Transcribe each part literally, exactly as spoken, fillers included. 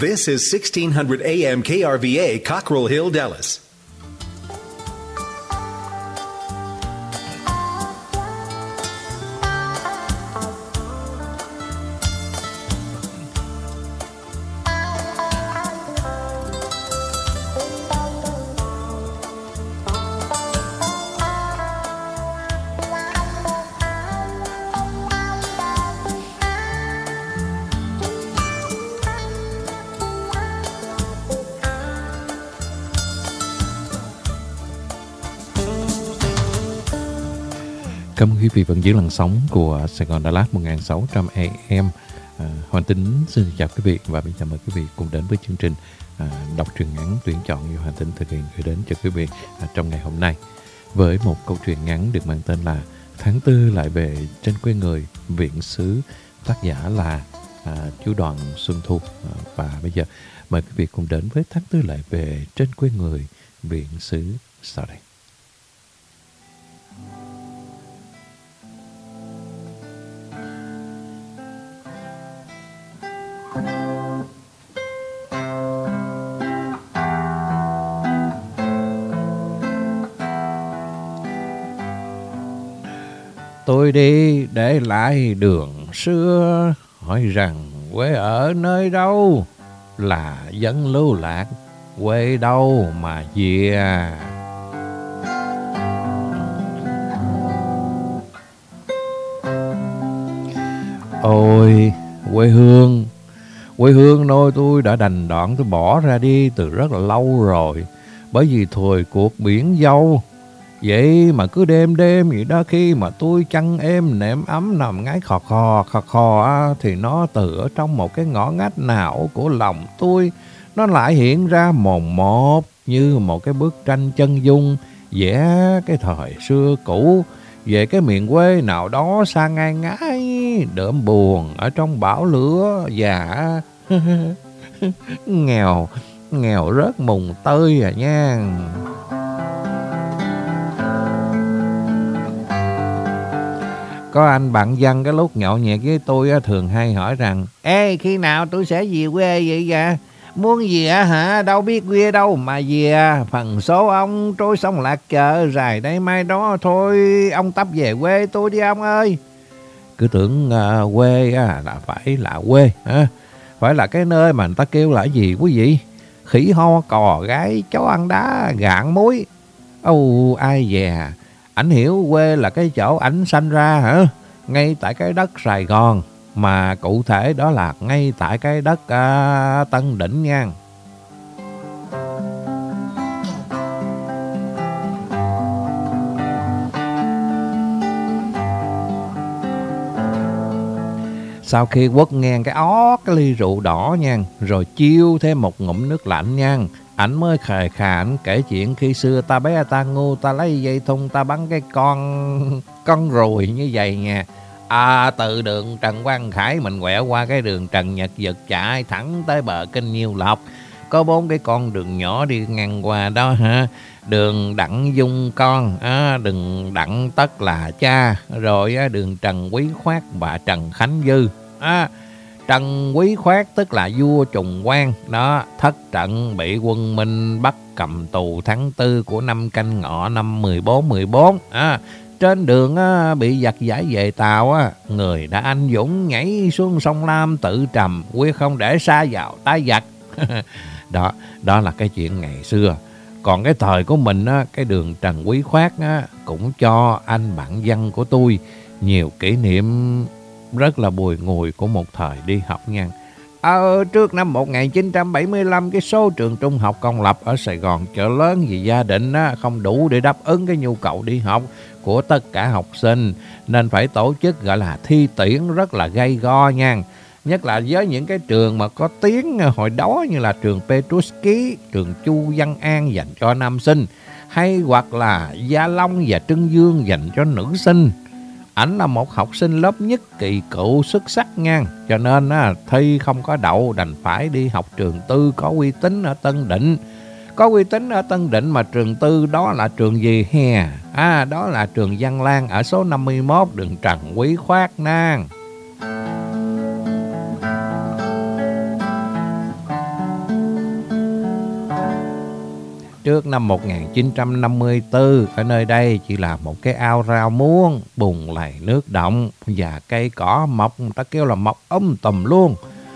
This is sixteen hundred A M K R V A, Cockrell Hill, Dallas. Cảm ơn quý vị vẫn giữ làn sóng của Sài Gòn Đà Lạt một nghìn sáu trăm A M. À, Hoàng Tính xin chào quý vị và bây giờ mời quý vị cùng đến với chương trình à, đọc truyện ngắn tuyển chọn do Hoàng Tính thực hiện gửi đến cho quý vị à, trong ngày hôm nay với một câu chuyện ngắn được mang tên là Tháng Tư Lại Về Trên Quê Người Viện Xứ, tác giả là à, chú Đoàn Xuân Thu. À, và bây giờ mời quý vị cùng đến với Tháng Tư Lại Về Trên Quê Người Viện Xứ sau đây. Tôi đi để lại đường xưa, hỏi rằng quê ở nơi đâu, là dân lưu lạc, quê đâu mà về. Ôi quê hương, quê hương nơi tôi đã đành đoạn tôi bỏ ra đi từ rất là lâu rồi, bởi vì thời cuộc biển dâu. Vậy mà cứ đêm đêm vậy đó, khi mà tôi chăn êm nệm ấm nằm ngáy khò khò khò khò á, thì nó từ ở trong một cái ngõ ngách nào của lòng tôi, nó lại hiện ra mồn một như một cái bức tranh chân dung vẽ cái thời xưa cũ về cái miền quê nào đó xa ngai ngái, đượm buồn ở trong bão lửa và nghèo nghèo rớt mùng tơi à nha. Có anh bạn dân cái lúc nhậu nhẹt với tôi á, thường hay hỏi rằng: Ê, khi nào tôi sẽ về quê vậy vậy? Muốn về hả? Đâu biết quê đâu mà về. Phần số ông trôi sông lạc chợ dài đây mai đó thôi. Ông tấp về quê tôi đi ông ơi. Cứ tưởng uh, quê á, là phải là quê à, phải là cái nơi mà người ta kêu là gì quý vị? Khỉ ho cò gái chó ăn đá gạn muối. Âu ai về. Ảnh hiểu quê là cái chỗ ảnh sanh ra hả? Ngay tại cái đất Sài Gòn, mà cụ thể đó là ngay tại cái đất uh, Tân Định nha. Sau khi quất ngang cái ót cái ly rượu đỏ nha, rồi chiêu thêm một ngụm nước lạnh nha, ảnh mới khề khà ảnh kể chuyện khi xưa ta bé ta ngu, ta lấy dây thun ta bắn cái con con ruồi như vậy nha. À, từ đường Trần Quang Khải mình quẹo qua cái đường Trần Nhật Duật chạy thẳng tới bờ kênh Nhiêu Lộc. Có bốn cái con đường nhỏ đi ngang qua đó hả? Đường Đặng Dung Con, à, đường Đặng Tất là cha, rồi à, đường Trần Quý Khoát và Trần Khánh Dư. À, Trần Quý Khoát tức là vua Trùng Quang đó, thất trận bị quân Minh bắt cầm tù tháng tư của năm Canh Ngọ năm mười bốn mười bốn. À, trên đường á, bị giặc giải về Tàu á, người đã anh dũng nhảy xuống sông Lam tự trầm, quyết không để sa vào tay giặc. Đó, đó là cái chuyện ngày xưa. Còn cái thời của mình á, cái đường Trần Quý Khoát á, cũng cho anh bạn văn của tôi nhiều kỷ niệm rất là bùi ngùi của một thời đi học nha. Ở trước năm một nghìn chín trăm bảy mươi lăm, cái số trường trung học công lập ở Sài Gòn chợ lớn vì gia đình á, không đủ để đáp ứng cái nhu cầu đi học của tất cả học sinh, nên phải tổ chức gọi là thi tuyển rất là gay go nha. Nhất là với những cái trường mà có tiếng hồi đó như là trường Petruski, trường Chu Văn An dành cho nam sinh, hay hoặc là Gia Long và Trưng Dương dành cho nữ sinh. Ảnh là một học sinh lớp nhất kỳ cựu xuất sắc nha, cho nên á, thi không có đậu đành phải đi học trường tư có uy tín ở Tân Định. Có uy tín ở Tân Định mà trường tư đó là trường gì hè? À, đó là trường Văn Lang ở số năm mươi mốt đường Trần Quý Khoát nang. Trước năm một nghìn chín trăm năm mươi tư, ở nơi đây chỉ là một cái ao rau muống, bùn lầy nước động và cây cỏ mọc, người ta kêu là mọc um tùm luôn.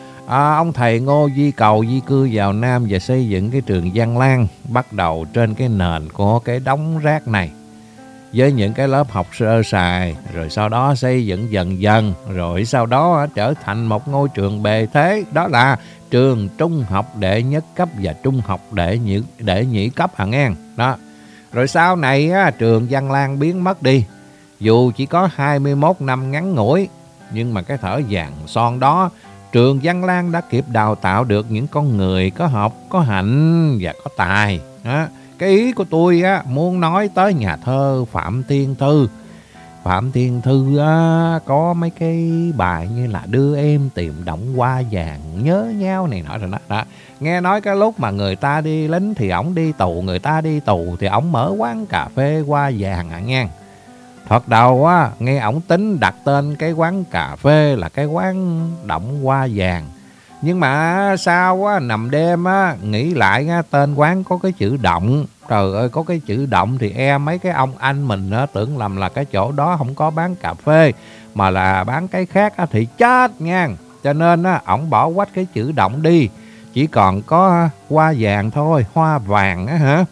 À, ông thầy Ngô Di Cầu di cư vào Nam và xây dựng cái trường Văn Lang, bắt đầu trên cái nền của cái đống rác này, với những cái lớp học sơ sài, rồi sau đó xây dựng dần dần, rồi sau đó trở thành một ngôi trường bề thế, đó là trường trung học đệ nhất cấp và trung học đệ nhị, đệ nhị cấp hả nghe. Đó. Rồi sau này á, trường Văn Lang biến mất đi, dù chỉ có hai mươi mốt năm ngắn ngủi, nhưng mà cái thở vàng son đó, trường Văn Lang đã kịp đào tạo được những con người có học, có hạnh và có tài. Đó. Cái ý của tôi á, muốn nói tới nhà thơ Phạm Thiên Thư. Phạm Thiên Thư á, có mấy cái bài như là Đưa Em Tìm Động Hoa Vàng, Nhớ Nhau này nọ rồi đó. đó. Nghe nói cái lúc mà người ta đi lính thì ổng đi tù, người ta đi tù thì ổng mở quán cà phê Hoa Vàng à nha. Thoạt đầu á, nghe ổng tính đặt tên cái quán cà phê là cái quán Động Hoa Vàng. Nhưng mà sao á, nằm đêm á, nghĩ lại á, tên quán có cái chữ Động. Trời ơi, có cái chữ Động thì em mấy cái ông anh mình á, tưởng lầm là cái chỗ đó không có bán cà phê mà là bán cái khác á, thì chết nha. Cho nên á, ổng bỏ quách cái chữ Động đi, chỉ còn có hoa vàng thôi, hoa vàng á hả.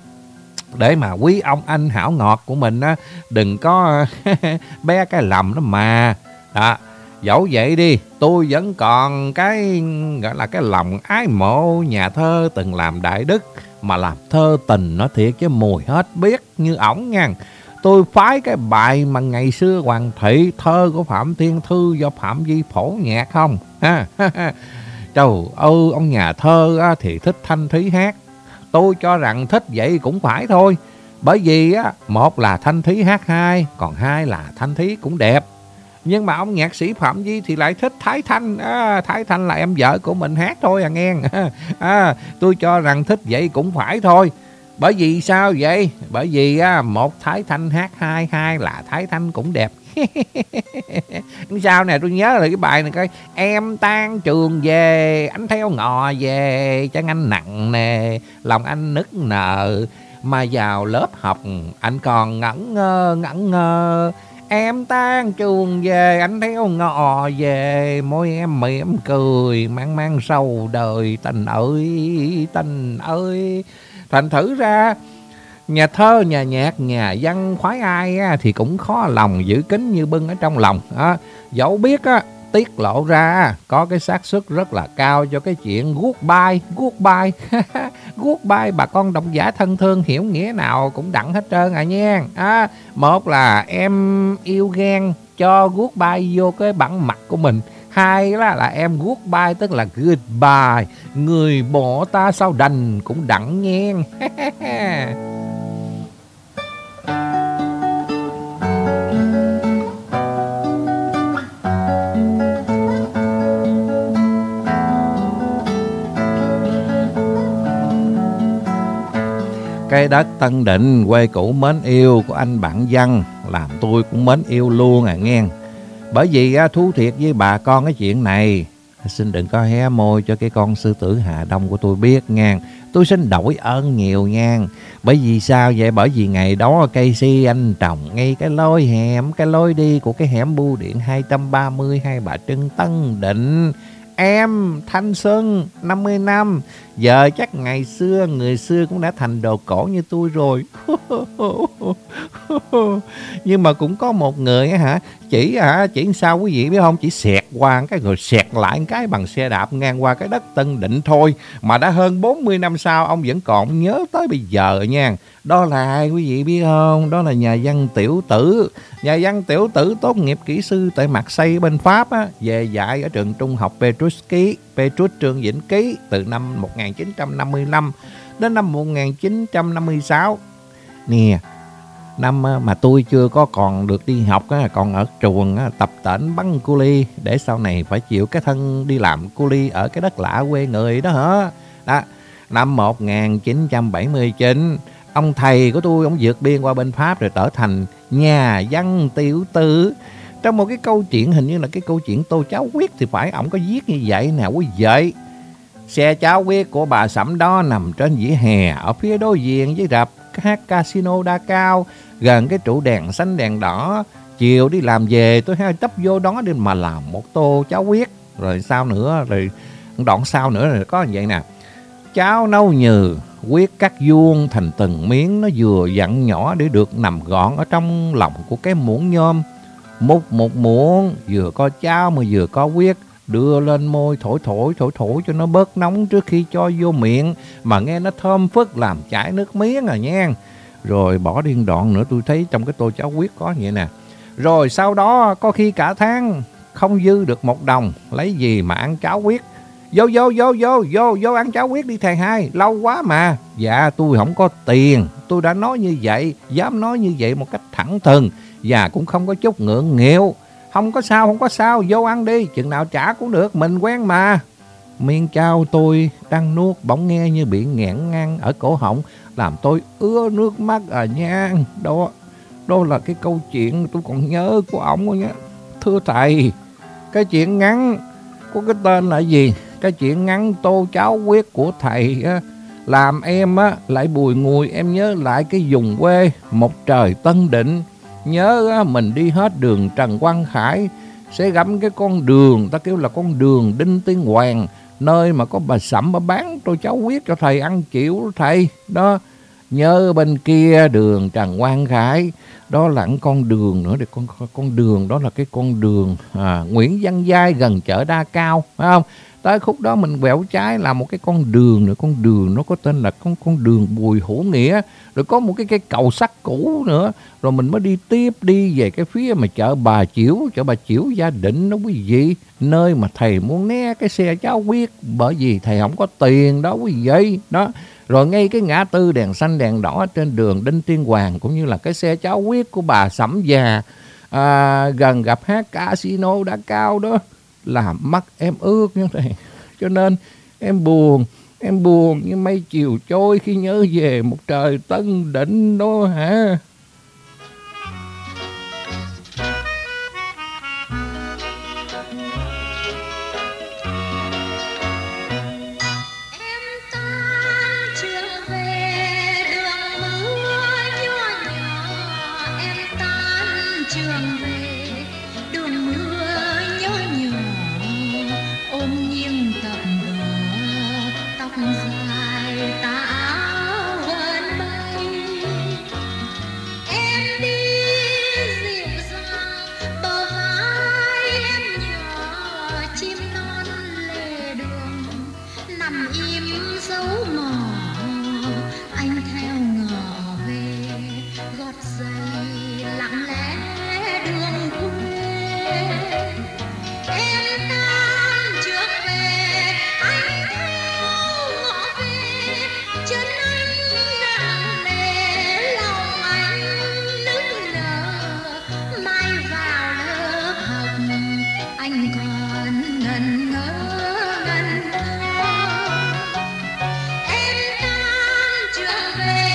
Để mà quý ông anh hảo ngọt của mình á, đừng có bé cái lầm đó mà. Đó. Dẫu vậy đi, tôi vẫn còn cái gọi là cái lòng ái mộ nhà thơ từng làm đại đức, mà làm thơ tình nó thiệt chứ mùi hết biết như ổng nha. Tôi phái cái bài mà ngày xưa Hoàng Thị, thơ của Phạm Thiên Thư do Phạm Vi phổ nhạc không ha. Trời ơi, ông nhà thơ á, thì thích thanh thúy hát. Tôi cho rằng thích vậy cũng phải thôi, bởi vì á, một là thanh thúy hát hay, còn hai là thanh thúy cũng đẹp. Nhưng mà ông nhạc sĩ Phạm Vi thì lại thích Thái Thanh. à, Thái Thanh là em vợ của mình hát thôi à nghe. à, Tôi cho rằng thích vậy cũng phải thôi. Bởi vì sao vậy? Bởi vì á, một Thái Thanh hát hai, hai là Thái Thanh cũng đẹp. Sao nè, tôi nhớ là cái bài này coi. Em tan trường về, anh theo ngò về, chân anh nặng nề, lòng anh nức nở, mà vào lớp học anh còn ngẩn ngơ ngẩn ngơ. Em tan trường về, anh theo ngò về, môi em mỉm cười, mang mang sầu đời, tình ơi, tình ơi. Thành thử ra, nhà thơ, nhà nhạc, nhà văn khoái ai á, thì cũng khó lòng giữ kín như bưng ở trong lòng. À, dẫu biết á, tiết lộ ra có cái xác suất rất là cao cho cái chuyện goodbye, goodbye, goodbye bà con độc giả thân thương hiểu nghĩa nào cũng đặng hết trơn à nha. À, một là em yêu ghen cho goodbye vô cái bản mặt của mình. Hai là, là em goodbye tức là goodbye, người bỏ ta sao đành cũng đặng nghe. Cái đất Tân Định, quê cũ mến yêu của anh bạn Văn, làm tôi cũng mến yêu luôn à nghe. Bởi vì á, thú thiệt với bà con cái chuyện này, xin đừng có hé môi cho cái con sư tử Hà Đông của tôi biết nha. Tôi xin đổi ơn nhiều nha. Bởi vì sao vậy? Bởi vì ngày đó cây si anh trồng ngay cái lối hẻm, cái lối đi của cái hẻm bưu điện hai trăm ba mươi Hai Bà Trưng Tân Định. Em thanh xuân năm mươi năm, giờ chắc ngày xưa người xưa cũng đã thành đồ cổ như tôi rồi. Nhưng mà cũng có một người hả, chỉ hả chỉ sao quý vị biết không, chỉ xẹt qua cái rồi xẹt lại cái bằng xe đạp ngang qua cái đất Tân Định thôi, mà đã hơn bốn mươi năm sau ông vẫn còn nhớ tới bây giờ nha. Đó là ai quý vị biết không? Đó là nhà văn Tiểu Tử. Nhà văn Tiểu Tử tốt nghiệp kỹ sư tại Marseille bên Pháp á, về dạy ở trường trung học Petruski, Petrus Trường Vĩnh Ký từ năm một nghìn chín trăm năm mươi lăm đến năm một nghìn chín trăm năm mươi sáu. Nè, năm mà tôi chưa có còn được đi học á, còn ở trường á, tập tễnh bắn cu li để sau này phải chịu cái thân đi làm cu li ở cái đất lạ quê người đó hả? Đó, năm một nghìn chín trăm bảy mươi chín, ông thầy của tôi ông vượt biên qua bên Pháp rồi trở thành nhà văn Tiểu Tử. Trong một cái câu chuyện, hình như là cái câu chuyện Tô Cháu Quyết thì phải, ổng có viết như vậy nè quý vị. Xe cháo huyết của bà Sẩm đó nằm trên vỉa hè ở phía đối diện với rạp hát Casino Đa Cao, gần cái trụ đèn xanh đèn đỏ. Chiều đi làm về tôi hay tấp vô đó để mà làm một tô cháo huyết. Rồi sao nữa, rồi đoạn sau nữa là có như vậy nè. Cháo nấu nhừ, huyết cắt vuông thành từng miếng, nó vừa dặn nhỏ để được nằm gọn ở trong lòng của cái muỗng nhôm. Múc một muỗng, vừa có cháo mà vừa có huyết, đưa lên môi thổi thổi thổi thổi cho nó bớt nóng trước khi cho vô miệng, mà nghe nó thơm phức làm chảy nước miếng à nha. Rồi bỏ điên đoạn nữa, tôi thấy trong cái tô cháo huyết có vậy nè. Rồi sau đó có khi cả tháng không dư được một đồng, lấy gì mà ăn cháo huyết. Vô vô vô vô vô vô ăn cháo huyết đi thầy hai, lâu quá mà. Dạ tôi không có tiền, tôi đã nói như vậy, dám nói như vậy một cách thẳng thừng, và cũng không có chút ngượng nghịu. Không có sao, không có sao, vô ăn đi, chừng nào trả cũng được, mình quen mà. Miếng cháo tôi đang nuốt bỗng nghe như bị nghẹn ngang ở cổ họng, làm tôi ứa nước mắt à nha. Đó, đó là cái câu chuyện tôi còn nhớ của ổng nha. Thưa thầy, cái chuyện ngắn có cái tên là gì? Cái chuyện ngắn tô cháo huyết của thầy á, làm em á lại bùi ngùi em nhớ lại cái vùng quê một trời Tân Định. Nhớ á, mình đi hết đường Trần Quang Khải sẽ gắm cái con đường ta kêu là con đường Đinh Tiên Hoàng, nơi mà có bà Sẩm bà bán tô cháo huyết cho thầy ăn chịu thầy đó. Nhớ bên kia đường Trần Quang Khải đó là con đường nữa, để con con đường đó là cái con đường à, Nguyễn Văn Giai gần chợ Đa Cao, phải không? Tới khúc đó mình quẹo trái là một cái con đường nữa, con đường nó có tên là con con đường Bùi Hữu Nghĩa, rồi có một cái cái cầu sắt cũ nữa, rồi mình mới đi tiếp đi về cái phía mà chợ Bà Chiểu, chợ Bà Chiểu Gia Định đó quý vị, nơi mà thầy muốn né cái xe cháo huyết bởi vì thầy không có tiền đó quý vị đó. Rồi ngay cái ngã tư đèn xanh đèn đỏ trên đường Đinh Tiên Hoàng, cũng như là cái xe cháo huyết của bà Sẩm già à, gần gặp hát Casino Đa Cao đó, làm mắt em ướt như thế. Cho nên em buồn, em buồn như mây chiều trôi khi nhớ về một trời Tân Định đó hả. Em tan trở về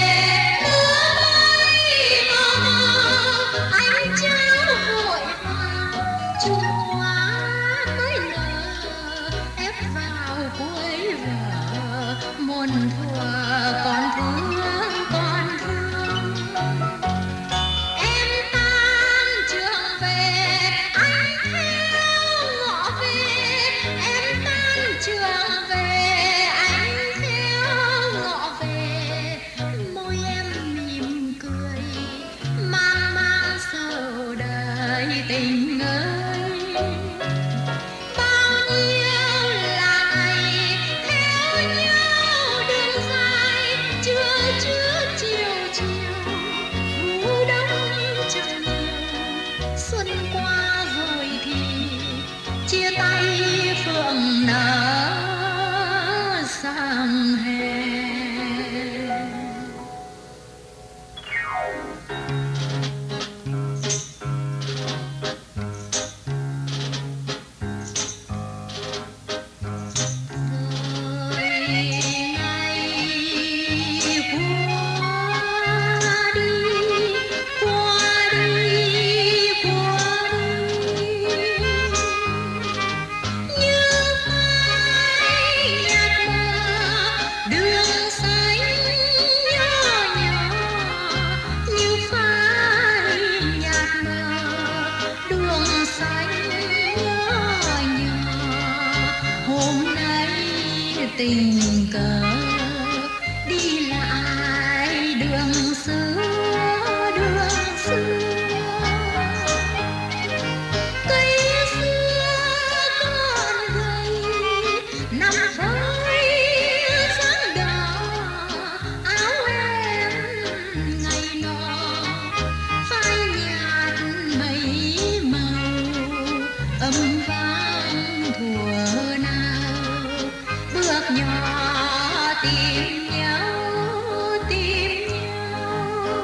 tình cờ đi lại đường xưa, đường xưa. Cây xưa còn gầy nằm phơi dáng đỏ, áo em ngày nọ phai nhạt mấy màu, âm vang thuở nào bước nhỏ tìm nhau, tìm nhau.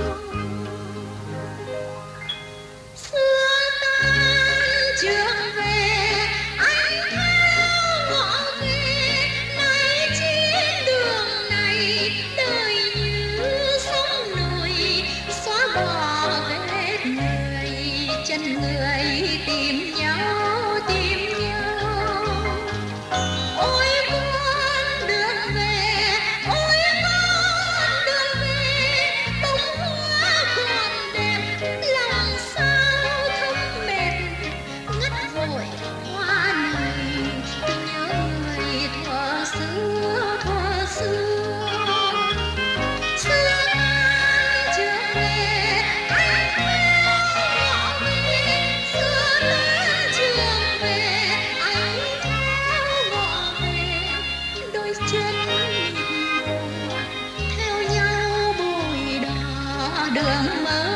Xưa tan trường về anh theo ngõ về, nay trên đường này đời như sóng nổi xóa bỏ vết người, chân người tìm nhau, tìm nhau. Ôi con đường về, ôi con đường về, bông hoa còn đẹp, lòng sao thấm mệt, ngất vội hoa này, nhớ người thuở xưa, thuở xưa. Xưa tan trường về anh theo ngõ về, xưa tan trường về anh theo ngõ về, đôi chân nhịp bộ theo nhau bụi đỏ đường mơ.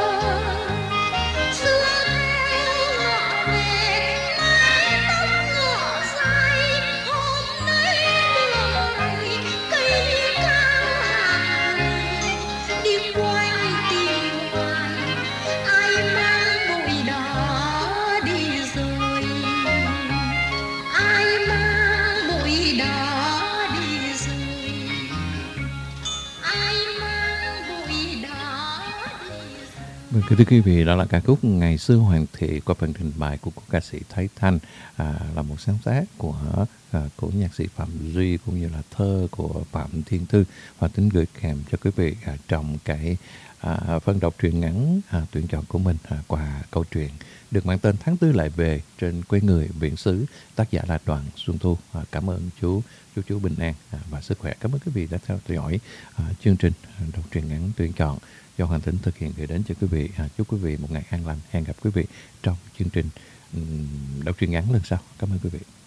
Xưa theo ngõ về mái tóc ngọ dài, hôm nay đường này cây cao hàng người, đi quanh tìm hoài ai mang bụi đỏ đi rồi, ai mang bụi đỏ đi rồi, ai mang bụi đỏ đi rồi. Vâng, thưa quý vị, đó là ca khúc Ngày xưa Hoàng thị qua phần trình bày của cô ca sĩ Thái Thanh, à, là một sáng tác của à, của nhạc sĩ Phạm Duy cũng như là thơ của Phạm Thiên Thư, và tính gửi kèm cho quý vị à, trong cái à, phần đọc truyện ngắn à, tuyển chọn của mình à, qua câu chuyện được mang tên Tháng Tư Lại Về trên quê người biển xứ, tác giả là Đoàn Xuân Thu. À, cảm ơn chú chú chú bình an à, và sức khỏe. Cảm ơn quý vị đã theo dõi à, chương trình đọc truyện ngắn tuyển chọn do Hoàng Tính thực hiện gửi đến cho quý vị. À, chúc quý vị một ngày an lành. Hẹn gặp quý vị trong chương trình um, đọc truyện ngắn lần sau. Cảm ơn quý vị.